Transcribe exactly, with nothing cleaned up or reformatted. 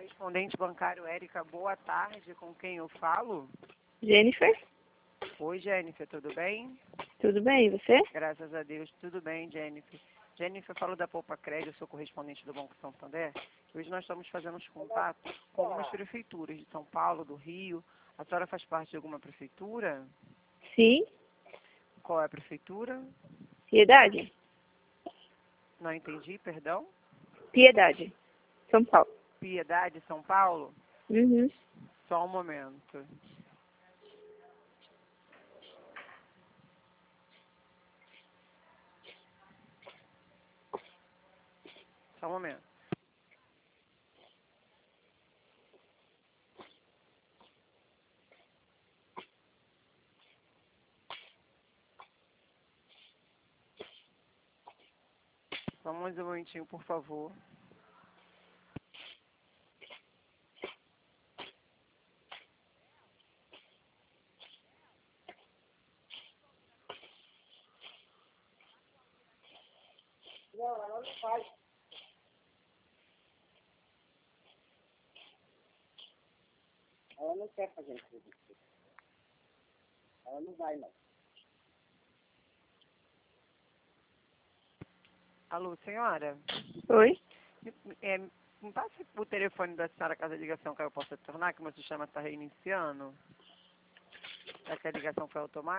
Correspondente bancário Érica, boa tarde. Com quem eu falo? Jennifer, Oi, Jennifer, tudo bem? tudo bem, e você? Graças a Deus, tudo bem, Jennifer. Jennifer, eu falo da Poupa Crédito, eu sou correspondente do Banco Santander. Hoje nós estamos fazendo os contatos com algumas prefeituras de São Paulo, do Rio. A senhora faz parte de alguma prefeitura? Sim, Qual é a prefeitura? Piedade, Não entendi, perdão. Piedade, São Paulo. Piedade, São Paulo? Uhum. Só um momento. Só um momento. Só mais um momentinho, por favor. Não, ela não faz. Ela não quer fazer entrevista. Ela não vai, não. Alô, senhora? Oi? É, me passe o telefone da senhora caso a ligação que eu possa tornar, que o meu sistema está reiniciando. É que a ligação foi automática.